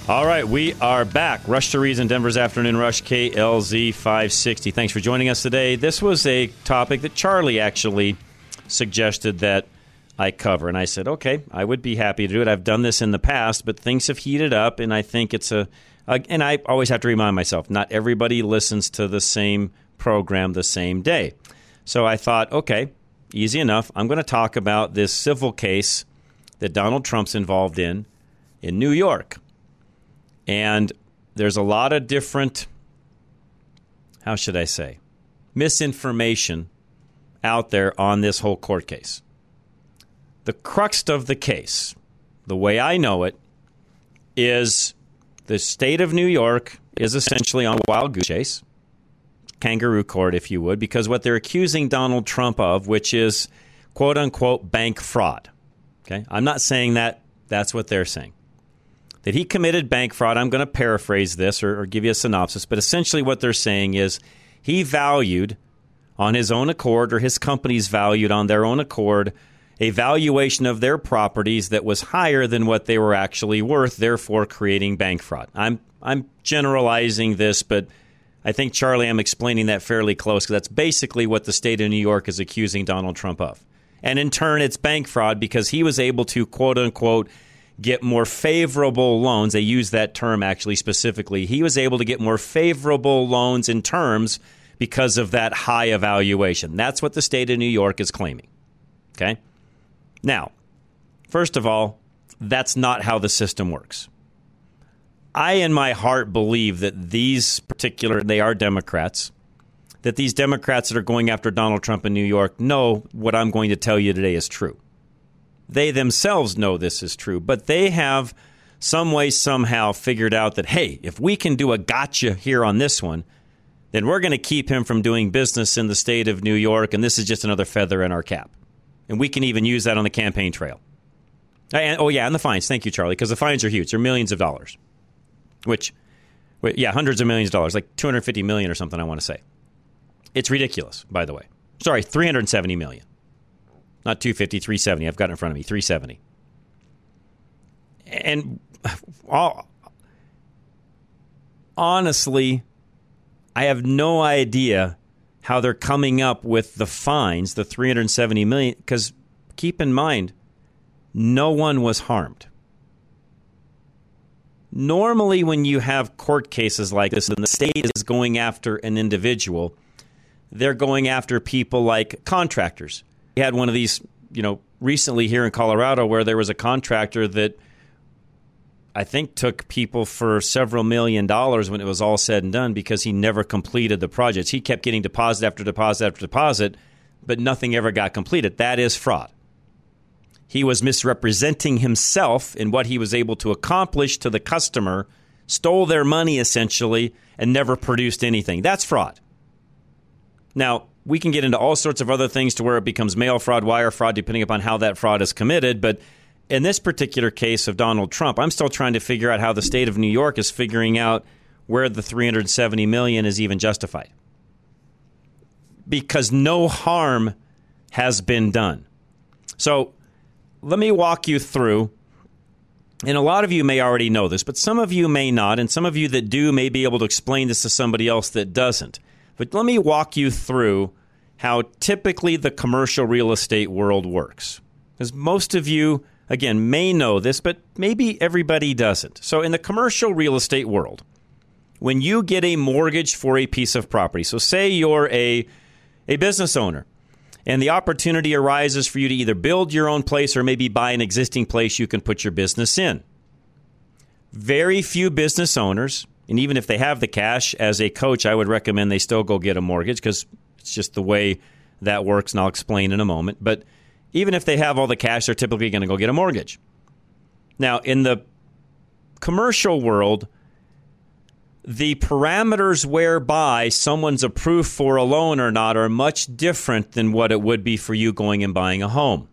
All right, we are back. Rush to Reason, Denver's Afternoon Rush, KLZ 560. Thanks for joining us today. This was a topic that Charlie actually suggested that I cover. And I said, okay, I would be happy to do it. I've done this in the past, but things have heated up, and I think it's and I always have to remind myself, not everybody listens to the same program the same day. So I thought, okay, easy enough. I'm going to talk about this civil case that Donald Trump's involved in New York. And there's a lot of different, how should I say, misinformation out there on this whole court case. The crux of the case, the way I know it, is the state of New York is essentially on a wild goose chase, kangaroo court, if you would, because what they're accusing Donald Trump of, which is, quote unquote, bank fraud. Okay, I'm not saying that. That's what they're saying. That he committed bank fraud. I'm going to paraphrase this or give you a synopsis, but essentially what they're saying is he valued on his own accord, or his companies valued on their own accord, a valuation of their properties that was higher than what they were actually worth, therefore creating bank fraud. I'm generalizing this, but I think, Charlie, I'm explaining that fairly close, because that's basically what the state of New York is accusing Donald Trump of. And in turn, it's bank fraud because he was able to, quote unquote, get more favorable loans. They use that term actually specifically. He was able to get more favorable loans in terms because of that high evaluation. That's what the state of New York is claiming. Okay? Now, first of all, that's not how the system works. I, in my heart, believe that they are Democrats, that these Democrats that are going after Donald Trump in New York know what I'm going to tell you today is true. They themselves know this is true, but they have some way, somehow figured out that, hey, if we can do a gotcha here on this one, then we're going to keep him from doing business in the state of New York, and this is just another feather in our cap. And we can even use that on the campaign trail. And the fines. Thank you, Charlie, because the fines are huge. They're millions of dollars, hundreds of millions of dollars, like $250 million or something, I want to say. It's ridiculous, by the way. Sorry, $370 million. Not 250, 370. I've got it in front of me, 370. And honestly, I have no idea how they're coming up with the fines, the 370 million, because keep in mind, no one was harmed. Normally, when you have court cases like this and the state is going after an individual, they're going after people like contractors. We had one of these, recently here in Colorado where there was a contractor that I think took people for several $1 million when it was all said and done because he never completed the projects. He kept getting deposit after deposit after deposit, but nothing ever got completed. That is fraud. He was misrepresenting himself in what he was able to accomplish to the customer, stole their money essentially, and never produced anything. That's fraud. Now, we can get into all sorts of other things to where it becomes mail fraud, wire fraud, depending upon how that fraud is committed. But in this particular case of Donald Trump, I'm still trying to figure out how the state of New York is figuring out where the $370 million is even justified. Because no harm has been done. So let me walk you through, and a lot of you may already know this, but some of you may not, and some of you that do may be able to explain this to somebody else that doesn't. But let me walk you through how typically the commercial real estate world works. Because most of you, again, may know this, but maybe everybody doesn't. So in the commercial real estate world, when you get a mortgage for a piece of property, so say you're a business owner, and the opportunity arises for you to either build your own place or maybe buy an existing place you can put your business in. Very few business owners, and even if they have the cash, as a coach, I would recommend they still go get a mortgage because it's just the way that works, and I'll explain in a moment. But even if they have all the cash, they're typically going to go get a mortgage. Now, in the commercial world, the parameters whereby someone's approved for a loan or not are much different than what it would be for you going and buying a home.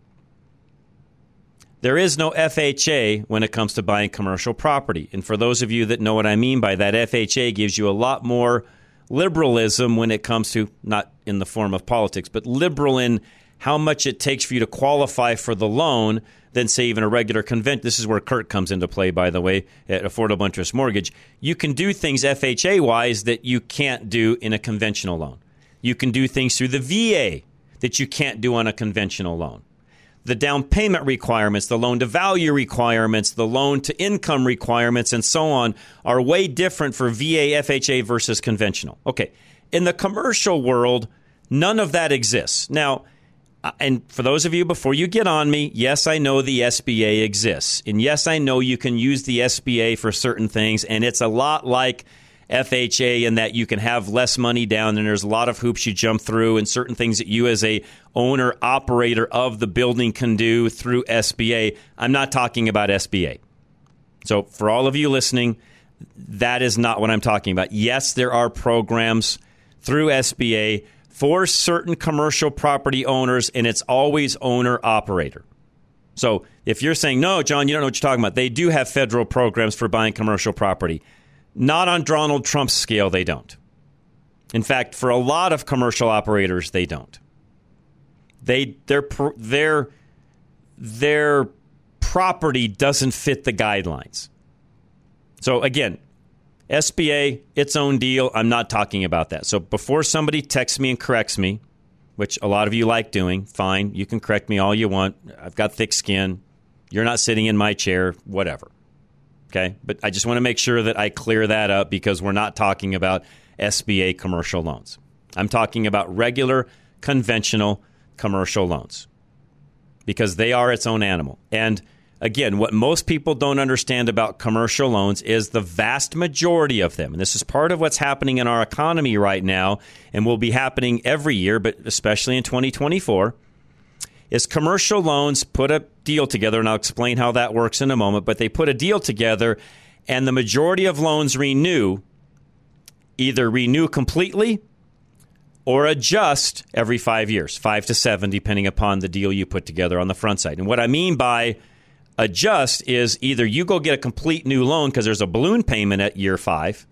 There is no FHA when it comes to buying commercial property. And for those of you that know what I mean by that, FHA gives you a lot more liberalism when it comes to, not in the form of politics, but liberal in how much it takes for you to qualify for the loan than, say, even a regular convention. This is where Kurt comes into play, by the way, at Affordable Interest Mortgage. You can do things FHA-wise that you can't do in a conventional loan. You can do things through the VA that you can't do on a conventional loan. The down payment requirements, the loan-to-value requirements, the loan-to-income requirements, and so on are way different for VA, FHA versus conventional. Okay, in the commercial world, none of that exists. Now, and for those of you, before you get on me, yes, I know the SBA exists. And yes, I know you can use the SBA for certain things, and it's a lot like FHA in that you can have less money down and there's a lot of hoops you jump through and certain things that you as a owner operator of the building can do through SBA. I'm not talking about SBA. So for all of you listening, that is not what I'm talking about. Yes, there are programs through SBA for certain commercial property owners, and it's always owner operator. So if you're saying, no, John, you don't know what you're talking about, they do have federal programs for buying commercial property. Not on Donald Trump's scale, they don't. In fact, for a lot of commercial operators, they don't. Their property doesn't fit the guidelines. So again, SBA, its own deal. I'm not talking about that. So before somebody texts me and corrects me, which a lot of you like doing, fine. You can correct me all you want. I've got thick skin. You're not sitting in my chair, whatever. Okay, but I just want to make sure that I clear that up because we're not talking about SBA commercial loans. I'm talking about regular, conventional commercial loans because they are its own animal. And again, what most people don't understand about commercial loans is the vast majority of them, and this is part of what's happening in our economy right now and will be happening every year, but especially in 2024, is commercial loans put a deal together, and I'll explain how that works in a moment, but they put a deal together, and the majority of loans either renew completely or adjust every 5 years, 5 to 7, depending upon the deal you put together on the front side. And what I mean by adjust is either you go get a complete new loan because there's a balloon payment at year 5,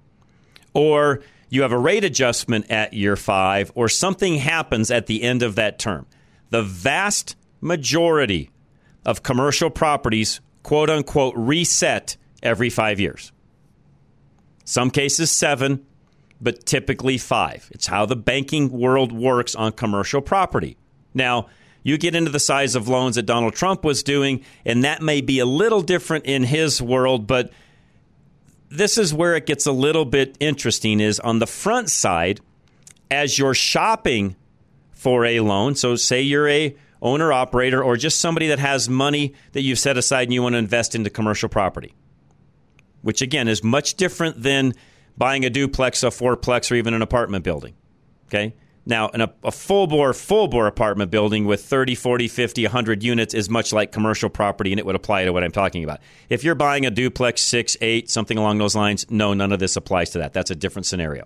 or you have a rate adjustment at year 5, or something happens at the end of that term. The vast majority of commercial properties, quote unquote, reset every 5 years. Some cases 7, but typically 5. It's how the banking world works on commercial property. Now, you get into the size of loans that Donald Trump was doing, and that may be a little different in his world, but this is where it gets a little bit interesting is on the front side, as you're shopping for a loan. So say you're a owner-operator or just somebody that has money that you've set aside and you want to invest into commercial property, which, again, is much different than buying a duplex, a fourplex, or even an apartment building. Okay? Now, in a full-bore apartment building with 30, 40, 50, 100 units is much like commercial property, and it would apply to what I'm talking about. If you're buying a duplex, 6, 8, something along those lines, no, none of this applies to that. That's a different scenario.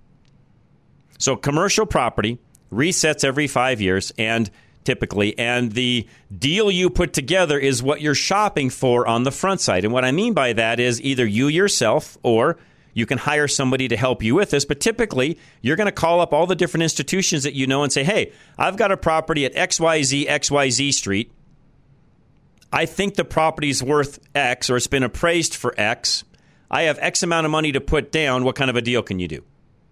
So commercial property resets every 5 years, and the deal you put together is what you're shopping for on the front side. And what I mean by that is either you yourself or you can hire somebody to help you with this, but typically you're going to call up all the different institutions that you know and say, hey, I've got a property at XYZ Street. I think the property's worth X, or it's been appraised for X. I have X amount of money to put down. What kind of a deal can you do?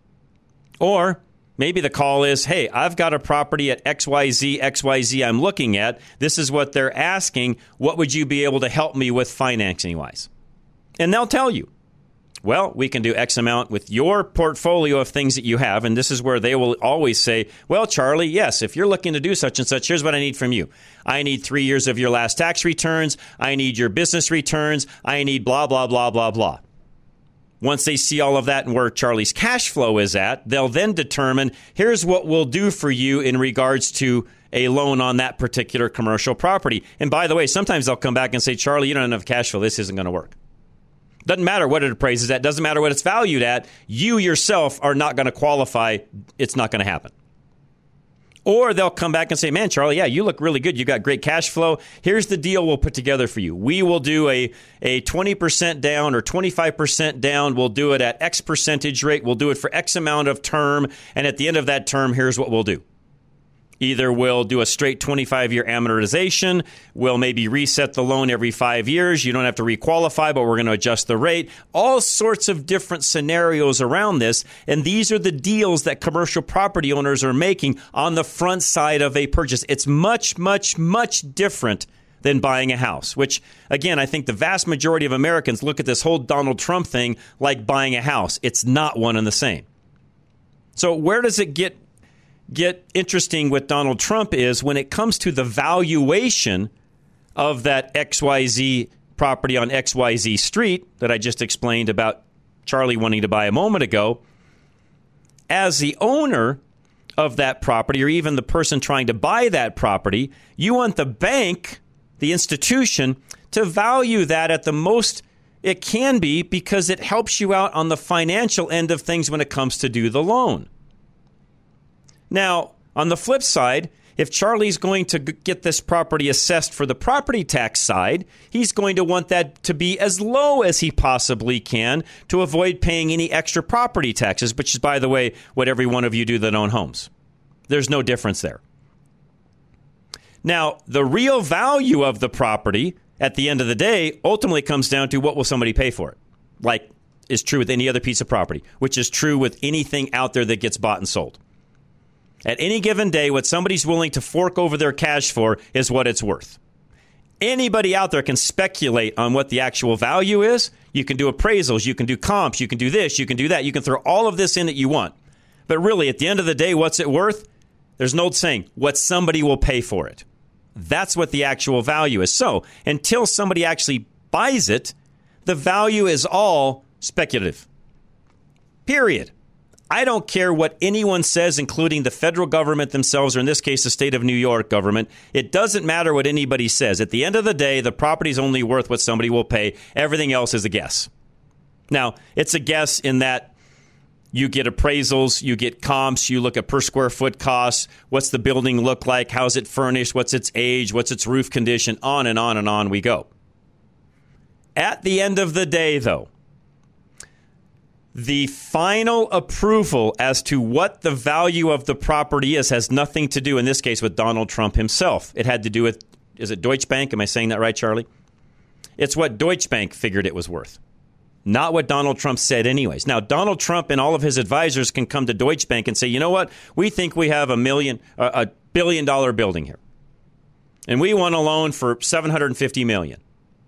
Or maybe the call is, hey, I've got a property at XYZ I'm looking at. This is what they're asking. What would you be able to help me with financing-wise? And they'll tell you, well, we can do X amount with your portfolio of things that you have. And this is where they will always say, well, Charlie, yes, if you're looking to do such and such, here's what I need from you. I need 3 years of your last tax returns. I need your business returns. I need blah, blah, blah, blah, blah. Once they see all of that and where Charlie's cash flow is at, they'll then determine, here's what we'll do for you in regards to a loan on that particular commercial property. And by the way, sometimes they'll come back and say, Charlie, you don't have enough cash flow. This isn't going to work. Doesn't matter what it appraises at. Doesn't matter what it's valued at. You yourself are not going to qualify. It's not going to happen. Or they'll come back and say, man, Charlie, yeah, you look really good. You got great cash flow. Here's the deal we'll put together for you. We will do a 20% down or 25% down. We'll do it at X percentage rate. We'll do it for X amount of term. And at the end of that term, here's what we'll do. Either we'll do a straight 25-year amortization, we'll maybe reset the loan every 5 years. You don't have to requalify, but we're going to adjust the rate. All sorts of different scenarios around this. And these are the deals that commercial property owners are making on the front side of a purchase. It's much, much, much different than buying a house, which, again, I think the vast majority of Americans look at this whole Donald Trump thing like buying a house. It's not one and the same. So where does it get interesting with Donald Trump is when it comes to the valuation of that XYZ property on XYZ street that I just explained about Charlie wanting to buy a moment ago. As the owner of that property, or even the person trying to buy that property, you want the bank, the institution, to value that at the most it can be, because it helps you out on the financial end of things when it comes to do the loan. Now, on the flip side, if Charlie's going to get this property assessed for the property tax side, he's going to want that to be as low as he possibly can to avoid paying any extra property taxes, which is, by the way, what every one of you do that own homes. There's no difference there. Now, the real value of the property at the end of the day ultimately comes down to what will somebody pay for it, like is true with any other piece of property, which is true with anything out there that gets bought and sold. At any given day, what somebody's willing to fork over their cash for is what it's worth. Anybody out there can speculate on what the actual value is. You can do appraisals, you can do comps, you can do this, you can do that. You can throw all of this in that you want. But really, at the end of the day, what's it worth? There's an old saying, what somebody will pay for it. That's what the actual value is. So until somebody actually buys it, the value is all speculative. Period. I don't care what anyone says, including the federal government themselves, or in this case, the state of New York government. It doesn't matter what anybody says. At the end of the day, the property's only worth what somebody will pay. Everything else is a guess. Now, it's a guess in that you get appraisals, you get comps, you look at per square foot costs, what's the building look like, how's it furnished, what's its age, what's its roof condition, on and on and on we go. At the end of the day, though, the final approval as to what the value of the property has nothing to do, in this case, with Donald Trump himself. It had to do with, is it Deutsche Bank? Am I saying that right, Charlie? It's what Deutsche Bank figured it was worth, not what Donald Trump said anyways. Now, Donald Trump and all of his advisors can come to Deutsche Bank and say, you know what? We think we have a $1 billion building here, and we want a loan for $750 million.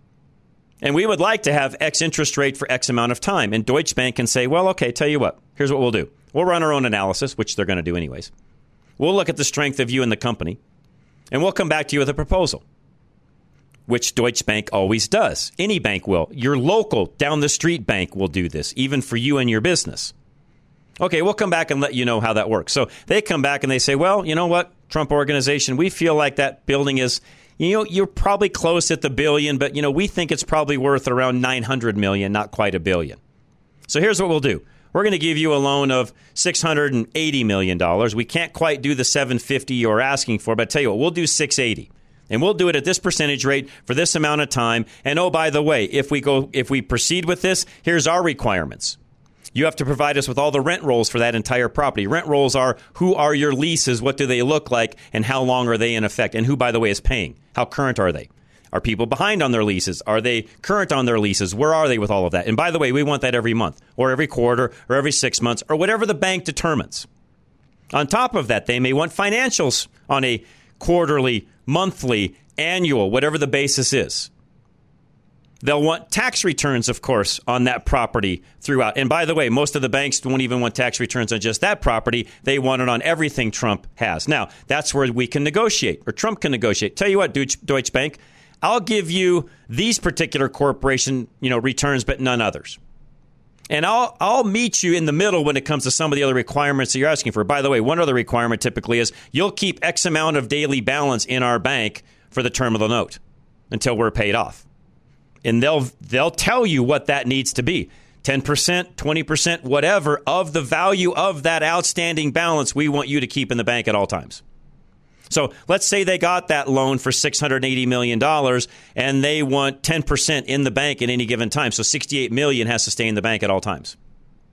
And we would like to have X interest rate for X amount of time. And Deutsche Bank can say, well, okay, tell you what, here's what we'll do. We'll run our own analysis, which they're going to do anyways. We'll look at the strength of you and the company, and we'll come back to you with a proposal, which Deutsche Bank always does. Any bank will. Your local down the street bank will do this, even for you and your business. Okay, we'll come back and let you know how that works. So they come back and they say, well, you know what, Trump Organization, we feel like that building is, you know, you're probably close at the billion, but, you know, we think it's probably worth around $900 million, not quite $1 billion. So here's what we'll do. We're going to give you a loan of $680 million. We can't quite do the $750 you're asking for, but I tell you what, we'll do $680. And we'll do it at this percentage rate for this amount of time. And oh, by the way, if we proceed with this, here's our requirements. You have to provide us with all the rent rolls for that entire property. Rent rolls are, who are your leases, what do they look like, and how long are they in effect, and who, by the way, is paying. How current are they? Are people behind on their leases? Are they current on their leases? Where are they with all of that? And by the way, we want that every month, or every quarter, or every 6 months, or whatever the bank determines. On top of that, they may want financials on a quarterly, monthly, annual, whatever the basis is. They'll want tax returns, of course, on that property throughout. And by the way, most of the banks won't even want tax returns on just that property. They want it on everything Trump has. Now, that's where we can negotiate, or Trump can negotiate. Tell you what, Deutsche Bank, I'll give you these particular corporation, returns, but none others. And I'll meet you in the middle when it comes to some of the other requirements that you're asking for. By the way, one other requirement typically is you'll keep X amount of daily balance in our bank for the term of the note until we're paid off. And they'll tell you what that needs to be. 10%, 20%, whatever of the value of that outstanding balance we want you to keep in the bank at all times. So let's say they got that loan for $680 million and they want 10% in the bank at any given time. So $68 million has to stay in the bank at all times.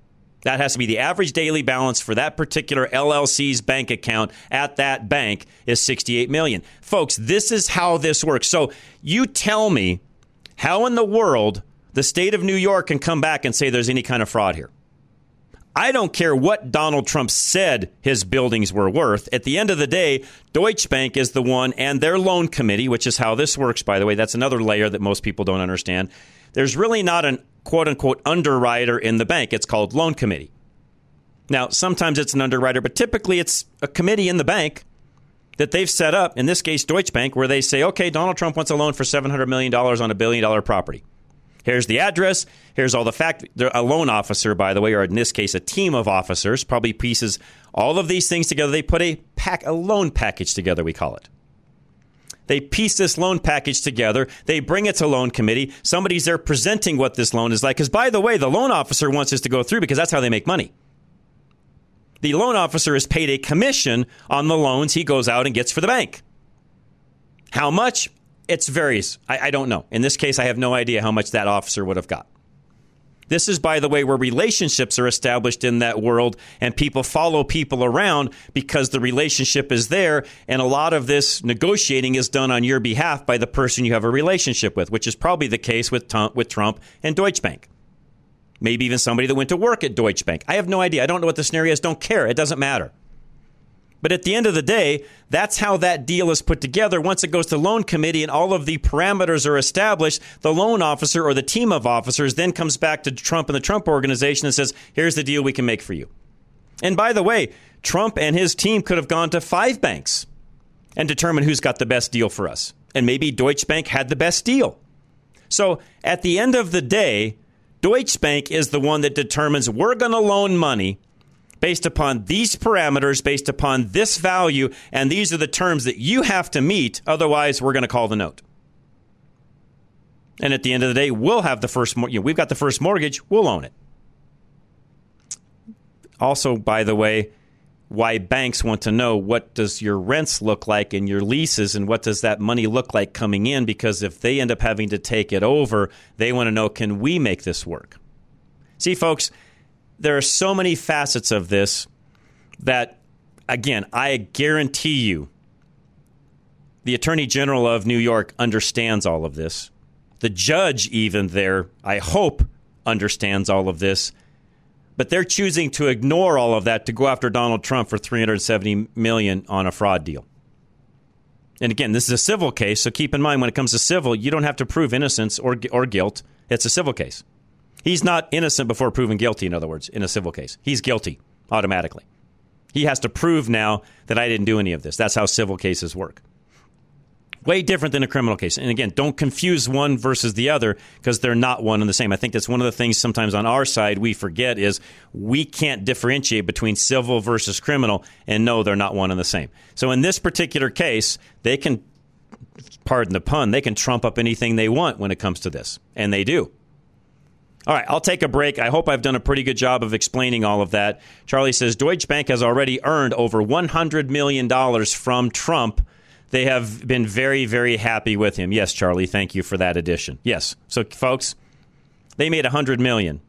That has to be the average daily balance for that particular LLC's bank account at that bank is $68 million. Folks, this is how this works. So you tell me how in the world the state of New York can come back and say there's any kind of fraud here. I don't care what Donald Trump said his buildings were worth. At the end of the day, Deutsche Bank is the one, and their loan committee, which is how this works, by the way. That's another layer that most people don't understand. There's really not an quote-unquote underwriter in the bank. It's called loan committee. Now, sometimes it's an underwriter, but typically it's a committee in the bank that they've set up, in this case, Deutsche Bank, where they say, okay, Donald Trump wants a loan for $700 million on a billion-dollar property. Here's the address. Here's all the fact. A loan officer, by the way, or in this case, a team of officers, probably pieces all of these things together. They put a loan package together, we call it. They piece this loan package together. They bring it to loan committee. Somebody's there presenting what this loan is like. Because, by the way, the loan officer wants this to go through because that's how they make money. The loan officer is paid a commission on the loans he goes out and gets for the bank. How much? It varies. I don't know. In this case, I have no idea how much that officer would have got. This is, by the way, where relationships are established in that world, and people follow people around because the relationship is there, and a lot of this negotiating is done on your behalf by the person you have a relationship with, which is probably the case with Trump and Deutsche Bank. Maybe even somebody that went to work at Deutsche Bank. I have no idea. I don't know what the scenario is. Don't care. It doesn't matter. But at the end of the day, that's how that deal is put together. Once it goes to loan committee and all of the parameters are established, the loan officer or the team of officers then comes back to Trump and the Trump organization and says, here's the deal we can make for you. And by the way, Trump and his team could have gone to 5 banks and determined who's got the best deal for us. And maybe Deutsche Bank had the best deal. So at the end of the day, Deutsche Bank is the one that determines we're going to loan money based upon these parameters, based upon this value, and these are the terms that you have to meet. Otherwise, we're going to call the note. And at the end of the day, we'll have the first. We've got the first mortgage. We'll own it. Also, by the way, why banks want to know what does your rents look like and your leases, and what does that money look like coming in? Because if they end up having to take it over, they want to know, can we make this work? See, folks, there are so many facets of this that, again, I guarantee you the Attorney General of New York understands all of this. The judge even there, I hope, understands all of this. But they're choosing to ignore all of that to go after Donald Trump for $370 million on a fraud deal. And again, this is a civil case, so keep in mind when it comes to civil, you don't have to prove innocence or guilt. It's a civil case. He's not innocent before proven guilty, in other words, in a civil case. He's guilty automatically. He has to prove now that I didn't do any of this. That's how civil cases work. Way different than a criminal case. And again, don't confuse one versus the other because they're not one and the same. I think that's one of the things sometimes on our side we forget is we can't differentiate between civil versus criminal. And no, they're not one and the same. So in this particular case, they can, pardon the pun, they can trump up anything they want when it comes to this. And they do. All right, I'll take a break. I hope I've done a pretty good job of explaining all of that. Charlie says Deutsche Bank has already earned over $100 million from Trump. They have been very, very happy with him. Yes, Charlie, thank you for that addition. Yes. So, folks, they made $100 million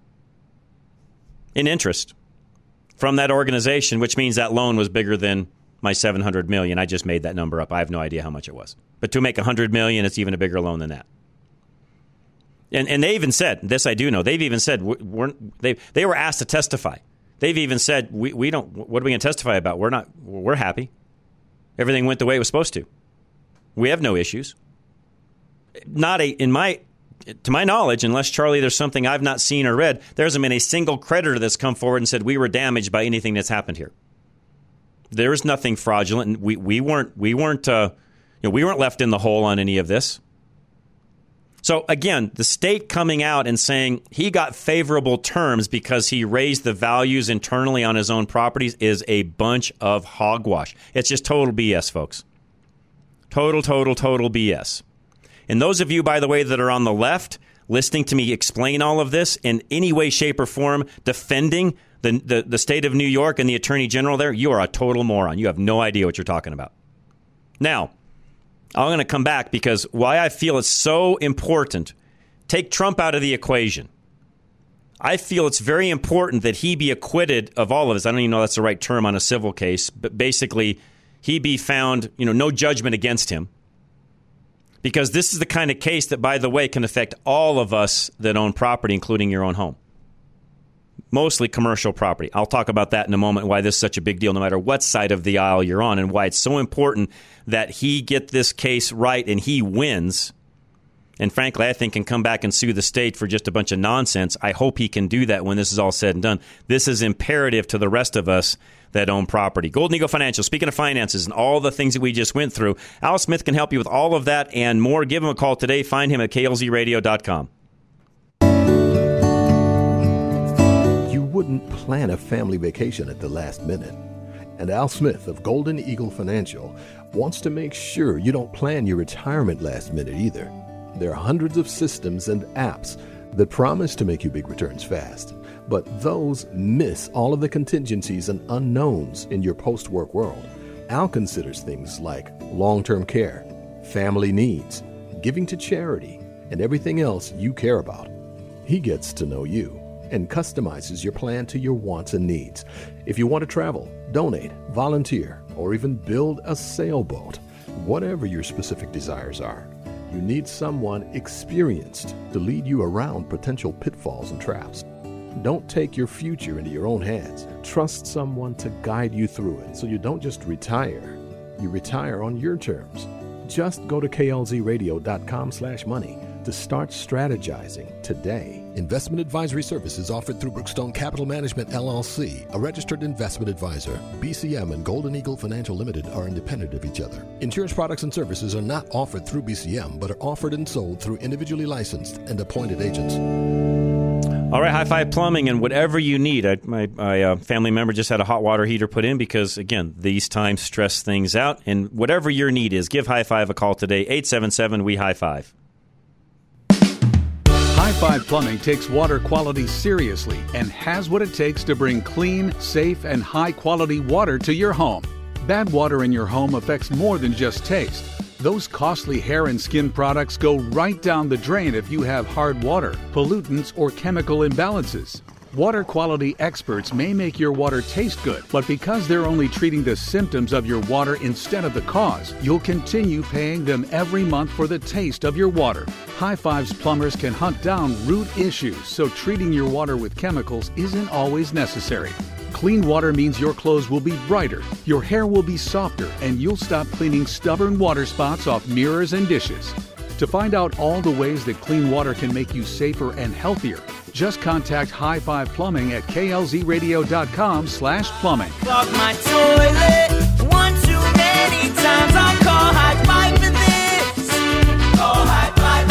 in interest from that organization, which means that loan was bigger than my $700 million. I just made that number up. I have no idea how much it was. But to make $100 million, it's even a bigger loan than that. And they even said, this I do know, they've even said, they were asked to testify. They've even said, we don't, what are we going to testify about? We're happy. Everything went the way it was supposed to. We have no issues. To my knowledge, unless, Charlie, there's something I've not seen or read, there hasn't been a single creditor that's come forward and said we were damaged by anything that's happened here. There is nothing fraudulent. We weren't left in the hole on any of this. So, again, the state coming out and saying he got favorable terms because he raised the values internally on his own properties is a bunch of hogwash. It's just total BS, folks. Total BS. And those of you, by the way, that are on the left, listening to me explain all of this in any way, shape, or form, defending the state of New York and the Attorney General there, you are a total moron. You have no idea what you're talking about. Now, I'm going to come back because why I feel it's so important. Take Trump out of the equation. I feel it's very important that he be acquitted of all of this. I don't even know if that's the right term on a civil case, but basically he be found, no judgment against him. Because this is the kind of case that, by the way, can affect all of us that own property, including your own home. Mostly commercial property. I'll talk about that in a moment, why this is such a big deal, no matter what side of the aisle you're on, and why it's so important that he get this case right and he wins. And frankly, I think can come back and sue the state for just a bunch of nonsense. I hope he can do that when this is all said and done. This is imperative to the rest of us that own property. Golden Eagle Financial, speaking of finances and all the things that we just went through, Al Smith can help you with all of that and more. Give him a call today. Find him at klzradio.com. You wouldn't plan a family vacation at the last minute. And Al Smith of Golden Eagle Financial wants to make sure you don't plan your retirement last minute either. There are hundreds of systems and apps that promise to make you big returns fast, but those miss all of the contingencies and unknowns in your post-work world. Al considers things like long-term care, family needs, giving to charity, and everything else you care about. He gets to know you and customizes your plan to your wants and needs. If you want to travel, donate, volunteer, or even build a sailboat, whatever your specific desires are, you need someone experienced to lead you around potential pitfalls and traps. Don't take your future into your own hands. Trust someone to guide you through it so you don't just retire. You retire on your terms. Just go to klzradio.com/money to start strategizing today. Investment advisory services offered through Brookstone Capital Management, LLC, a registered investment advisor. BCM and Golden Eagle Financial Limited are independent of each other. Insurance products and services are not offered through BCM, but are offered and sold through individually licensed and appointed agents. All right, High Five Plumbing, and whatever you need. My family member just had a hot water heater put in because, again, these times stress things out. And whatever your need is, give High Five a call today, 877-WE-HIGH-FIVE. High Five Plumbing takes water quality seriously and has what it takes to bring clean, safe, and high-quality water to your home. Bad water in your home affects more than just taste. Those costly hair and skin products go right down the drain if you have hard water, pollutants, or chemical imbalances. Water quality experts may make your water taste good, but because they're only treating the symptoms of your water instead of the cause, you'll continue paying them every month for the taste of your water. High Five's plumbers can hunt down root issues, so treating your water with chemicals isn't always necessary. Clean water means your clothes will be brighter, your hair will be softer, and you'll stop cleaning stubborn water spots off mirrors and dishes. To find out all the ways that clean water can make you safer and healthier, just contact High Five Plumbing at klzradio.com/plumbing. Clog my toilet one too many times. I'll call High Five for this. Call High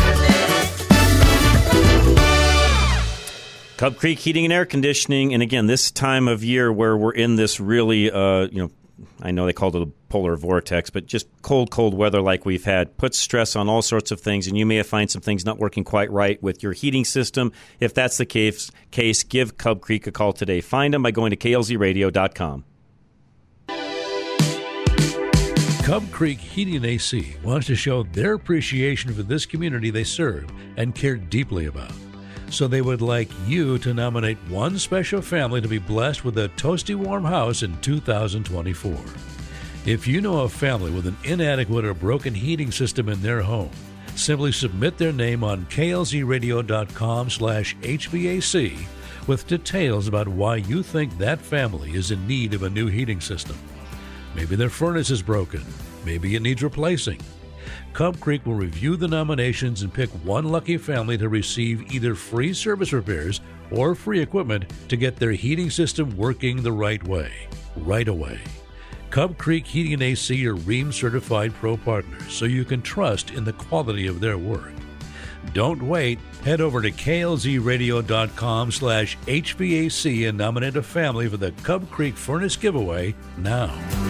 Five for this. Cub Creek Heating and Air Conditioning. And again, this time of year where we're in this really, I know they called it a polar vortex, but just cold weather like we've had puts stress on all sorts of things, and you may find some things not working quite right with your heating system. If that's the case, give Cub Creek a call today. Find them by going to klzradio.com. Cub Creek Heating and AC wants to show their appreciation for this community they serve and care deeply about. So they would like you to nominate one special family to be blessed with a toasty warm house in 2024. If you know a family with an inadequate or broken heating system in their home, simply submit their name on klzradio.com/HVAC with details about why you think that family is in need of a new heating system. Maybe their furnace is broken. Maybe it needs replacing. Cub Creek will review the nominations and pick one lucky family to receive either free service repairs or free equipment to get their heating system working the right way, right away. Cub Creek Heating and AC are REAM certified pro partners, so you can trust in the quality of their work. Don't wait. Head over to klzradio.com/HVAC and nominate a family for the Cub Creek Furnace Giveaway now.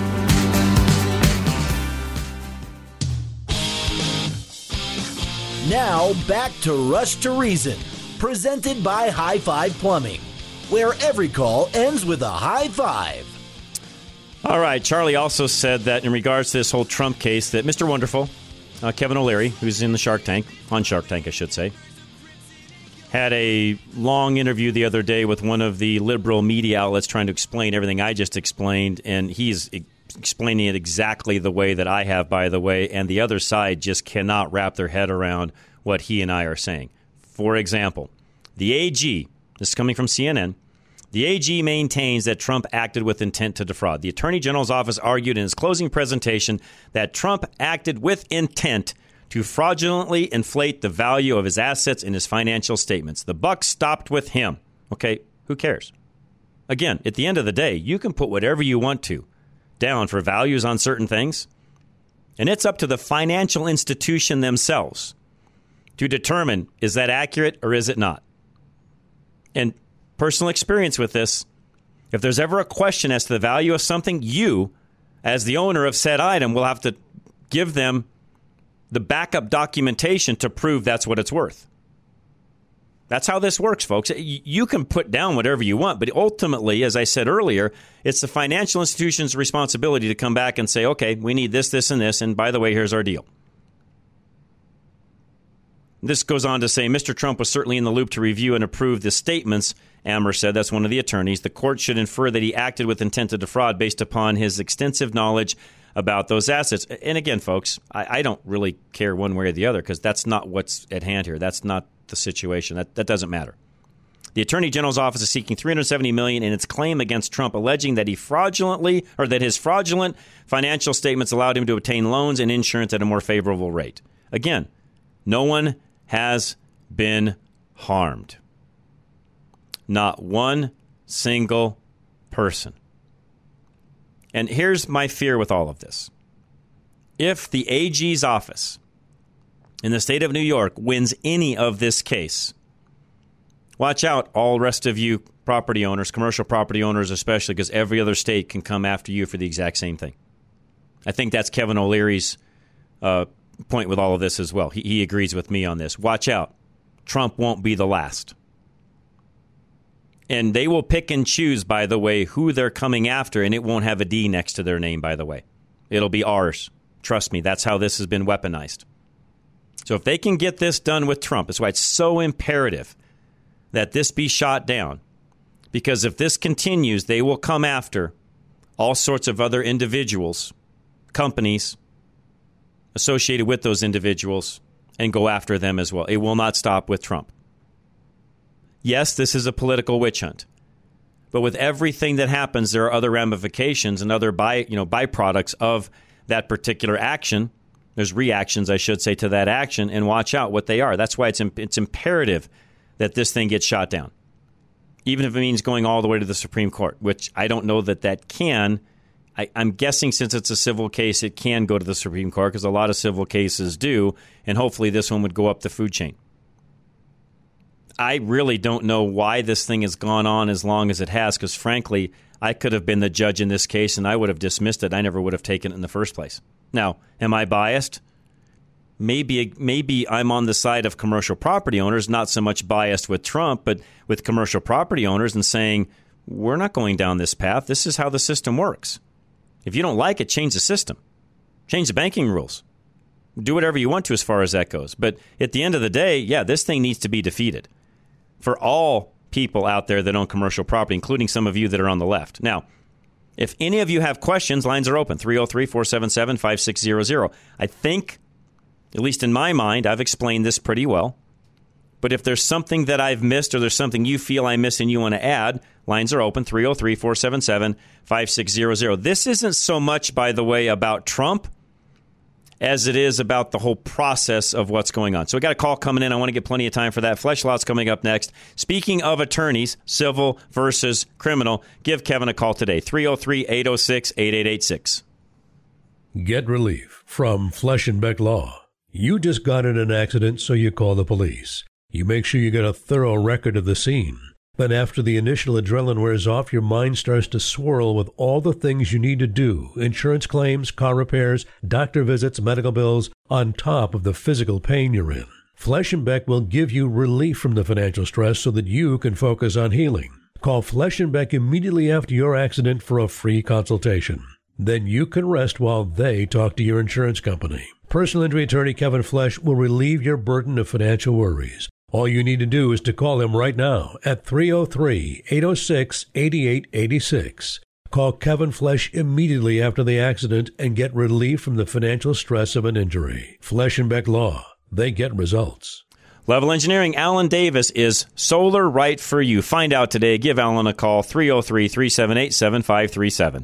Now back to Rush to Reason, presented by High Five Plumbing, where every call ends with a high five. All right. Charlie also said that in regards to this whole Trump case, that Mr. Wonderful, Kevin O'Leary, who's in the Shark Tank, on Shark Tank, I should say, had a long interview the other day with one of the liberal media outlets trying to explain everything I just explained, and he's explaining it exactly the way that I have, by the way, and the other side just cannot wrap their head around what he and I are saying. For example, the AG, this is coming from CNN, the AG maintains that Trump acted with intent to defraud. The Attorney General's office argued in his closing presentation that Trump acted with intent to fraudulently inflate the value of his assets in his financial statements. The buck stopped with him. Okay, who cares? Again, at the end of the day, you can put whatever you want to down for values on certain things, and it's up to the financial institution themselves to determine, is that accurate or is it not? And personal experience with this, if there's ever a question as to the value of something, you, as the owner of said item, will have to give them the backup documentation to prove that's what it's worth. That's how this works, folks. You can put down whatever you want, but ultimately, as I said earlier, it's the financial institution's responsibility to come back and say, okay, we need this, this, and this, and by the way, here's our deal. This goes on to say, Mr. Trump was certainly in the loop to review and approve the statements, Amber said. That's one of the attorneys. The court should infer that he acted with intent to defraud based upon his extensive knowledge about those assets. And again, folks, I don't really care one way or the other because that's not what's at hand here. That's not the situation. That doesn't matter. The Attorney General's office is seeking $370 million in its claim against Trump, alleging that his fraudulent financial statements allowed him to obtain loans and insurance at a more favorable rate. Again, no one has been harmed. Not one single person. And here's my fear with all of this. If the AG's office in the state of New York wins any of this case, watch out, all rest of you property owners, commercial property owners especially, because every other state can come after you for the exact same thing. I think that's Kevin O'Leary's point with all of this as well. He agrees with me on this. Watch out. Trump won't be the last. And they will pick and choose, by the way, who they're coming after, and it won't have a D next to their name, by the way. It'll be ours. Trust me, that's how this has been weaponized. So if they can get this done with Trump, that's why it's so imperative that this be shot down. Because if this continues, they will come after all sorts of other individuals, companies associated with those individuals, and go after them as well. It will not stop with Trump. Yes, this is a political witch hunt. But with everything that happens, there are other ramifications and other byproducts of that particular action. There's reactions, I should say, to that action, and watch out what they are. That's why it's imperative that this thing gets shot down, even if it means going all the way to the Supreme Court, which I don't know that can. I'm guessing since it's a civil case, it can go to the Supreme Court because a lot of civil cases do, and hopefully this one would go up the food chain. I really don't know why this thing has gone on as long as it has because, frankly, I could have been the judge in this case and I would have dismissed it. I never would have taken it in the first place. Now, am I biased? Maybe I'm on the side of commercial property owners, not so much biased with Trump, but with commercial property owners and saying, we're not going down this path. This is how the system works. If you don't like it, change the system. Change the banking rules. Do whatever you want to as far as that goes. But at the end of the day, yeah, this thing needs to be defeated for all people out there that own commercial property, including some of you that are on the left. Now, if any of you have questions, lines are open, 303-477-5600. I think, at least in my mind, I've explained this pretty well. But if there's something that I've missed or there's something you feel I missed and you want to add, lines are open, 303-477-5600. This isn't so much, by the way, about Trump as it is about the whole process of what's going on. So we got a call coming in. I want to get plenty of time for that. Fleshlot's coming up next. Speaking of attorneys, civil versus criminal, give Kevin a call today, 303-806-8886. Get relief from Flesh and Beck Law. You just got in an accident, so you call the police. You make sure you get a thorough record of the scene. Then after the initial adrenaline wears off, your mind starts to swirl with all the things you need to do. Insurance claims, car repairs, doctor visits, medical bills, on top of the physical pain you're in. Flesh and Beck will give you relief from the financial stress so that you can focus on healing. Call Flesh and Beck immediately after your accident for a free consultation. Then you can rest while they talk to your insurance company. Personal injury attorney Kevin Flesh will relieve your burden of financial worries. All you need to do is to call him right now at 303-806-8886. Call Kevin Flesh immediately after the accident and get relief from the financial stress of an injury. Flesh and Beck Law. They get results. Level Engineering, Alan Davis is solar right for you. Find out today. Give Alan a call, 303-378-7537.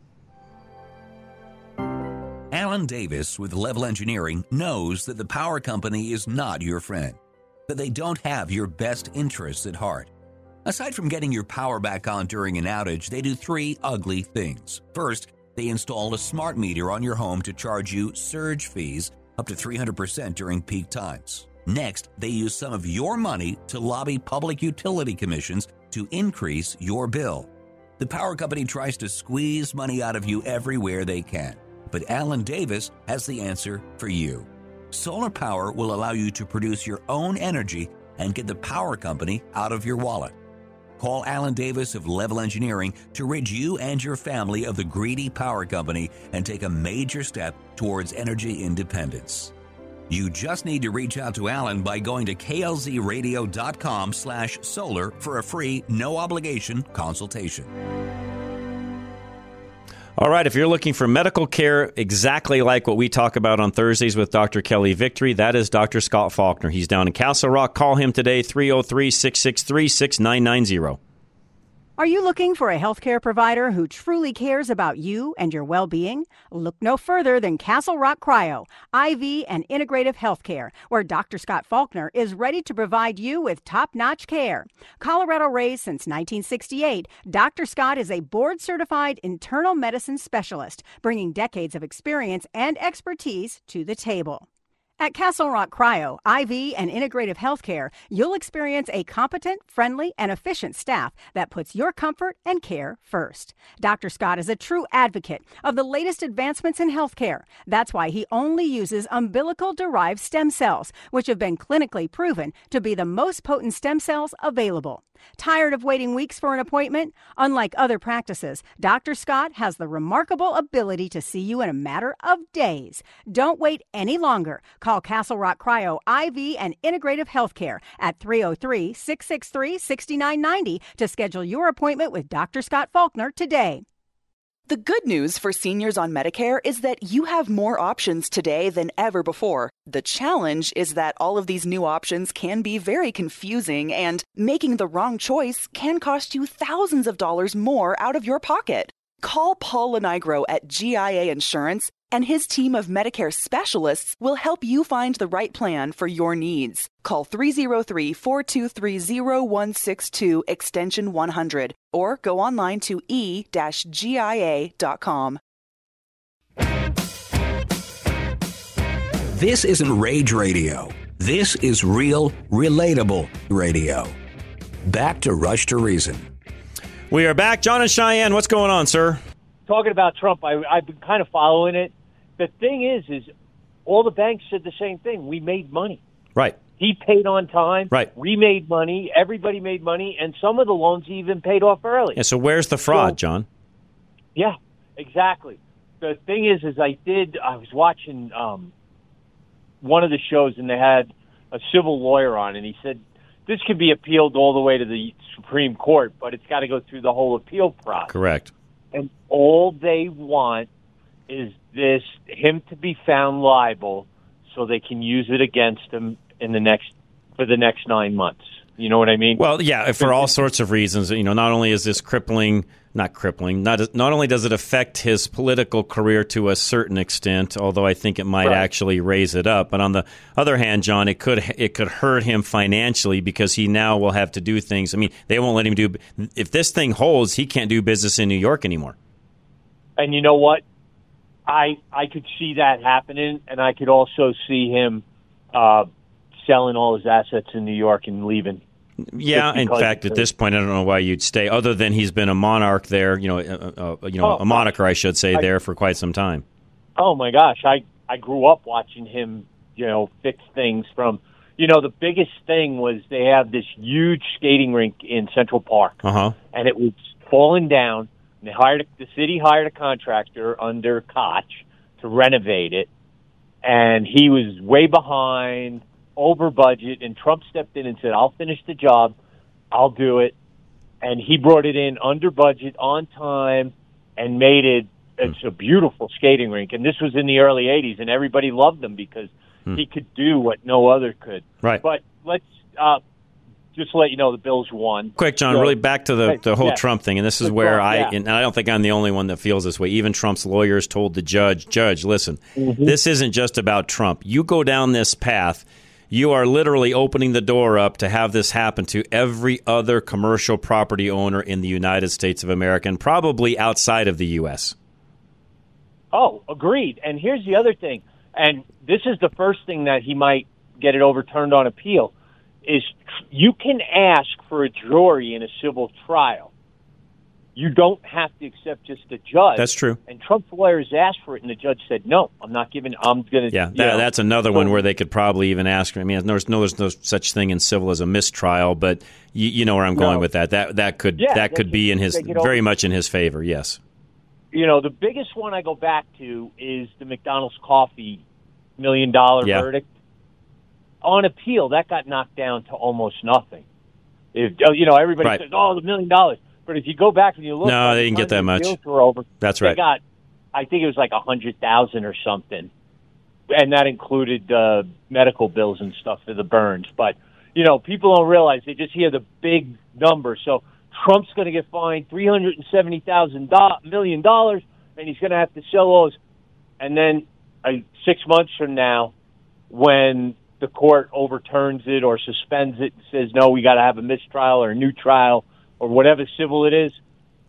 Alan Davis with Level Engineering knows that the power company is not your friend, that they don't have your best interests at heart. Aside from getting your power back on during an outage, they do three ugly things. First, they install a smart meter on your home to charge you surge fees up to 300% during peak times. Next, they use some of your money to lobby public utility commissions to increase your bill. The power company tries to squeeze money out of you everywhere they can, but Alan Davis has the answer for you. Solar power will allow you to produce your own energy and get the power company out of your wallet. Call Alan Davis of Level Engineering to rid you and your family of the greedy power company and take a major step towards energy independence. You just need to reach out to Alan by going to klzradio.com/solar for a free, no-obligation consultation. All right, if you're looking for medical care exactly like what we talk about on Thursdays with Dr. Kelly Victory, that is Dr. Scott Faulkner. He's down in Castle Rock. Call him today, 303-663-6990. Are you looking for a healthcare provider who truly cares about you and your well-being? Look no further than Castle Rock Cryo, IV and integrative healthcare, where Dr. Scott Faulkner is ready to provide you with top-notch care. Colorado raised since 1968, Dr. Scott is a board-certified internal medicine specialist, bringing decades of experience and expertise to the table. At Castle Rock Cryo, IV, and Integrative Healthcare, you'll experience a competent, friendly, and efficient staff that puts your comfort and care first. Dr. Scott is a true advocate of the latest advancements in healthcare. That's why he only uses umbilical-derived stem cells, which have been clinically proven to be the most potent stem cells available. Tired of waiting weeks for an appointment? Unlike other practices, Dr. Scott has the remarkable ability to see you in a matter of days. Don't wait any longer. Call Castle Rock Cryo IV and Integrative Healthcare at 303-663-6990 to schedule your appointment with Dr. Scott Faulkner today. The good news for seniors on Medicare is that you have more options today than ever before. The challenge is that all of these new options can be very confusing, and making the wrong choice can cost you thousands of dollars more out of your pocket. Call Paul Lenigro at GIA Insurance, and his team of Medicare specialists will help you find the right plan for your needs. Call 303-423-0162 extension 100 or go online to e-gia.com. This isn't Rage Radio. This is real, relatable radio. Back to Rush to Reason. We are back. John and Cheyenne, what's going on, sir? Talking about Trump, I've been kind of following it. The thing is all the banks said the same thing. We made money. Right. He paid on time. Right. We made money. Everybody made money. And some of the loans he even paid off early. Yeah, so where's the fraud, John? Yeah, exactly. The thing is I was watching one of the shows, and they had a civil lawyer on, and he said, this could be appealed all the way to the Supreme Court, but it's got to go through the whole appeal process. Correct. And all they want is him to be found liable so they can use it against him for the next 9 months. You know what I mean? Well, yeah, for all sorts of reasons. Not only is this not only does it affect his political career to a certain extent, although I think it might actually raise it up. But on the other hand, John, it could hurt him financially because he now will have to do things. I mean, they won't let him do. If this thing holds, he can't do business in New York anymore. And you know what? I could see that happening, and I could also see him selling all his assets in New York and leaving. Yeah, in fact, at this point, I don't know why you'd stay, other than he's been a monarch there, a moniker, I should say, there for quite some time. Oh, my gosh. I grew up watching him, fix things from, the biggest thing was they have this huge skating rink in Central Park, and it was falling down. And the city hired a contractor under Koch to renovate it, and he was way behind over budget, and Trump stepped in and said, I'll finish the job, I'll do it. And he brought it in under budget, on time, and made it's a beautiful skating rink. And this was in the early 80s, and everybody loved him because he could do what no other could. Right. But let's just let you know the Bills won. Quick, John, really back to the whole Trump thing, and this is where and I don't think I'm the only one that feels this way. Even Trump's lawyers told the judge, listen, this isn't just about Trump. You go down this path, you are literally opening the door up to have this happen to every other commercial property owner in the United States of America, and probably outside of the U.S. Oh, agreed. And here's the other thing, and this is the first thing that he might get it overturned on appeal, is you can ask for a jury in a civil trial. You don't have to accept just the judge. That's true. And Trump's lawyers asked for it, and the judge said, no, I'm going to. Yeah, that's another one where they could probably even ask. I mean, there's no such thing in civil as a mistrial, but you know where I'm going with that. That could be in his very much in his favor. Yes. The biggest one I go back to is the McDonald's coffee $1 million verdict. On appeal, that got knocked down to almost nothing. Everybody says, "Oh, the $1 million." But if you go back and you look, no, they didn't get that much. Were over. That's right. They got, I think it was like 100,000 or something, and that included medical bills and stuff for the burns. But people don't realize, they just hear the big number. So Trump's going to get fined $370 million, and he's going to have to sell those. And then 6 months from now, when the court overturns it or suspends it and says, no, we got to have a mistrial or a new trial or whatever civil it is,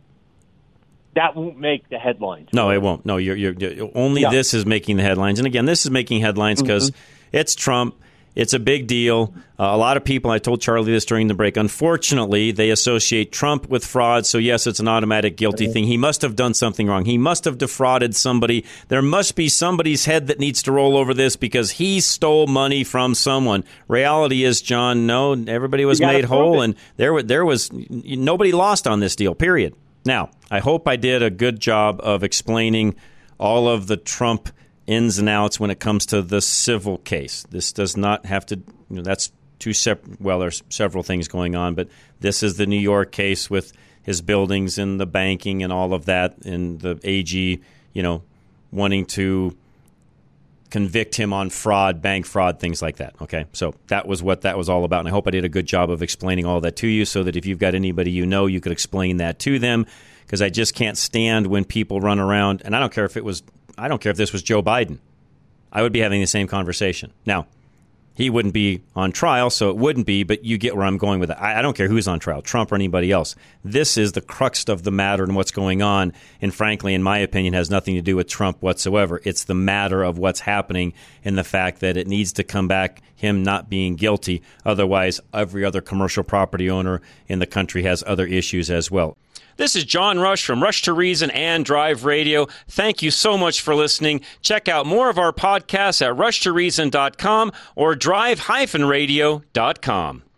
that won't make the headlines. No, it won't. No, you're only this is making the headlines. And again, this is making headlines because it's Trump. It's a big deal. A lot of people, I told Charlie this during the break, unfortunately, they associate Trump with fraud. So, yes, it's an automatic guilty thing. He must have done something wrong. He must have defrauded somebody. There must be somebody's head that needs to roll over this because he stole money from someone. Reality is, John, no, everybody was made whole, and there was nobody lost on this deal, period. Now, I hope I did a good job of explaining all of the Trump ins and outs when it comes to the civil case. This does not have to, that's two separate, well, there's several things going on, but this is the New York case with his buildings and the banking and all of that, and the AG, wanting to convict him on fraud, bank fraud, things like that. Okay, so that was what that was all about, and I hope I did a good job of explaining all that to you so that if you've got anybody you could explain that to them, because I just can't stand when people run around, and I don't care if this was Joe Biden. I would be having the same conversation. Now, he wouldn't be on trial, so it wouldn't be, but you get where I'm going with it. I don't care who's on trial, Trump or anybody else. This is the crux of the matter and what's going on, and frankly, in my opinion, has nothing to do with Trump whatsoever. It's the matter of what's happening and the fact that it needs to come back, him not being guilty. Otherwise, every other commercial property owner in the country has other issues as well. This is John Rush from Rush to Reason and Drive Radio. Thank you so much for listening. Check out more of our podcasts at rushtoreason.com or drive-radio.com.